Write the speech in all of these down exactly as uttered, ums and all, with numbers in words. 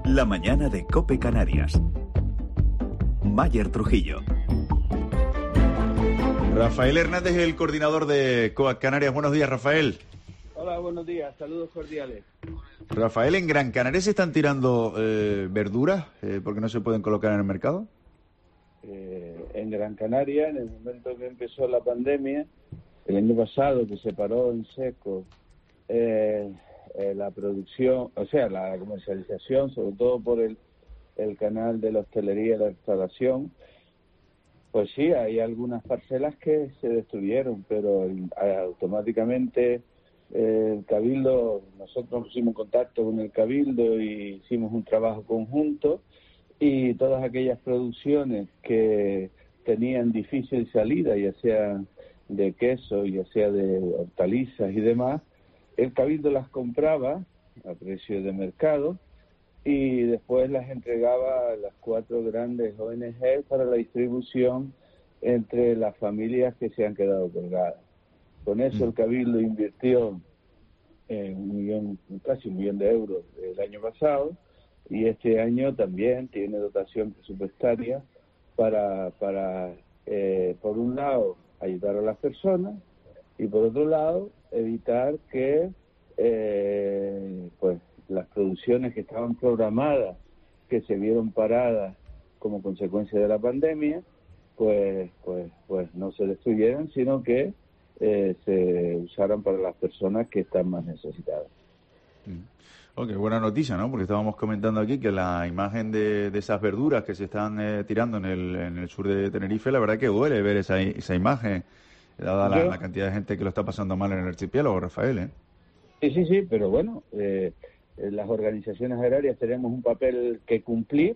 La mañana de COPE Canarias. Mayer Trujillo. Rafael Hernández, el coordinador de C O A Canarias. Buenos días, Rafael. Hola, buenos días. Saludos cordiales. Rafael, ¿en Gran Canaria se están tirando eh, verduras eh, porque no se pueden colocar en el mercado? Eh, en Gran Canaria, en el momento que empezó la pandemia, el año pasado, que se paró en seco eh, eh, la producción, o sea, la comercialización, sobre todo por el, el canal de la hostelería y la restauración, pues sí, hay algunas parcelas que se destruyeron, pero el, automáticamente eh, el Cabildo, nosotros nos pusimos en contacto con el Cabildo y hicimos un trabajo conjunto, y todas aquellas producciones que tenían difícil salida, ya sea de queso, ya sea de hortalizas y demás, el Cabildo las compraba a precio de mercado y después las entregaba a las cuatro grandes O N G para la distribución entre las familias que se han quedado colgadas. Con eso el Cabildo invirtió eh, un millón, casi un millón de euros el año pasado, y este año también tiene dotación presupuestaria para, para eh, por un lado, ayudar a las personas y por otro lado, evitar que eh, pues las producciones que estaban programadas, que se vieron paradas como consecuencia de la pandemia, pues, pues, pues no se destruyeran, sino que eh, se usaran para las personas que están más necesitadas. Mm. Ok, buena noticia, ¿no? Porque estábamos comentando aquí que la imagen de, de esas verduras que se están eh, tirando en el, en el sur de Tenerife, la verdad que duele ver esa, esa imagen, dada la, la cantidad de gente que lo está pasando mal en el archipiélago, Rafael, ¿eh? Sí, sí, sí, pero bueno, eh, las organizaciones agrarias tenemos un papel que cumplir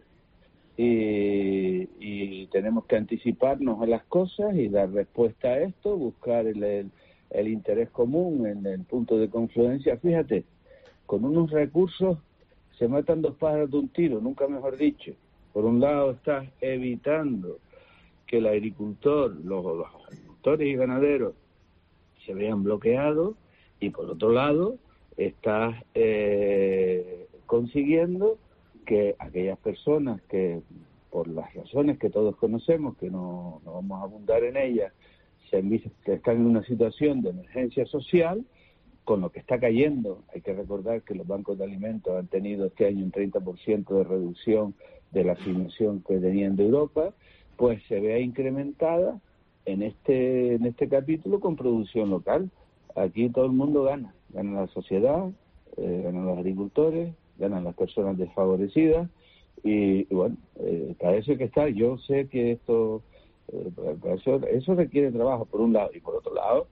y, y tenemos que anticiparnos a las cosas y dar respuesta a esto, buscar el, el, el interés común en el punto de confluencia. Fíjate, con unos recursos se matan dos pájaros de un tiro, nunca mejor dicho. Por un lado estás evitando que el agricultor, los, los agricultores y ganaderos se vean bloqueados, y por otro lado estás eh, consiguiendo que aquellas personas que, por las razones que todos conocemos, que no, no vamos a abundar en ellas, se están en una situación de emergencia social, con lo que está cayendo. Hay que recordar que los bancos de alimentos han tenido este año un treinta por ciento de reducción de la asignación que tenían de Europa, pues se vea incrementada en este en este capítulo con producción local. Aquí todo el mundo gana. Gana la sociedad, eh, ganan los agricultores, ganan las personas desfavorecidas y, y bueno, eh, para eso hay que estar. Yo sé que esto, eh, para eso, eso requiere trabajo por un lado, y por otro lado,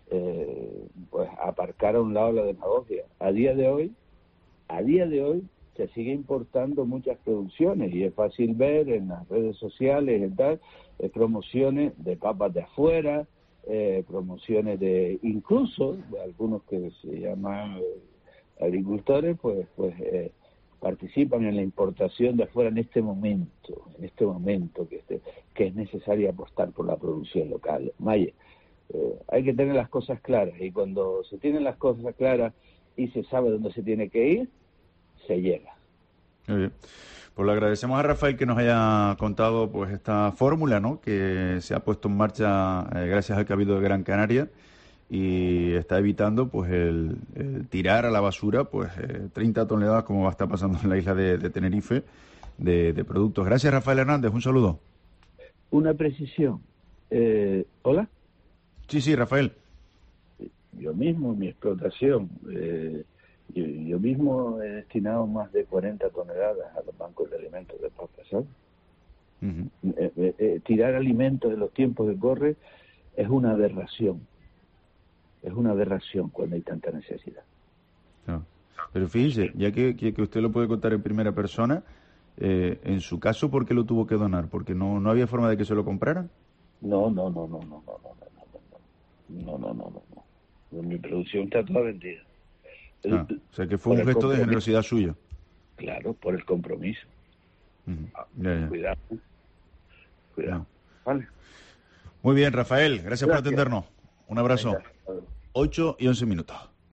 Eh, pues aparcar a un lado la demagogia. A día de hoy, a día de hoy se sigue importando muchas producciones y es fácil ver en las redes sociales y tal, eh, promociones de papas de afuera, eh, promociones de incluso de algunos que se llaman eh, agricultores, pues pues eh, participan en la importación de afuera en este momento, en este momento que este, que es necesario apostar por la producción local. Maye, Eh, hay que tener las cosas claras, y cuando se tienen las cosas claras y se sabe dónde se tiene que ir, se llega. Muy bien. Pues le agradecemos a Rafael que nos haya contado pues esta fórmula, ¿no?, que se ha puesto en marcha eh, gracias al Cabildo de Gran Canaria y está evitando pues el, el tirar a la basura pues eh, treinta toneladas, como va a estar pasando en la isla de, de Tenerife, de, de productos. Gracias, Rafael Hernández, un saludo. Una precisión. Eh, ¿Hola? Sí, sí, Rafael. Yo mismo, mi explotación, eh, yo, yo mismo he destinado más de cuarenta toneladas a los bancos de alimentos de papas, ¿sabes? Uh-huh. Eh, eh, eh, tirar alimentos en los tiempos que corre es una aberración. Es una aberración cuando hay tanta necesidad. No. Pero fíjese, ya que, que, que usted lo puede contar en primera persona, eh, en su caso, ¿por qué lo tuvo que donar? ¿Porque no, no había forma de que se lo compraran? No, no, no, no, no, no, no, no. No, no, no, no, no. Mi producción está toda vendida. El, ah, o sea que fue un gesto de generosidad suya. Claro, por el compromiso. Uh-huh. ya, ya. Cuidado. Cuidado. No. Vale. Muy bien, Rafael. Gracias, gracias por atendernos. Un abrazo. Venga. ocho y once minutos.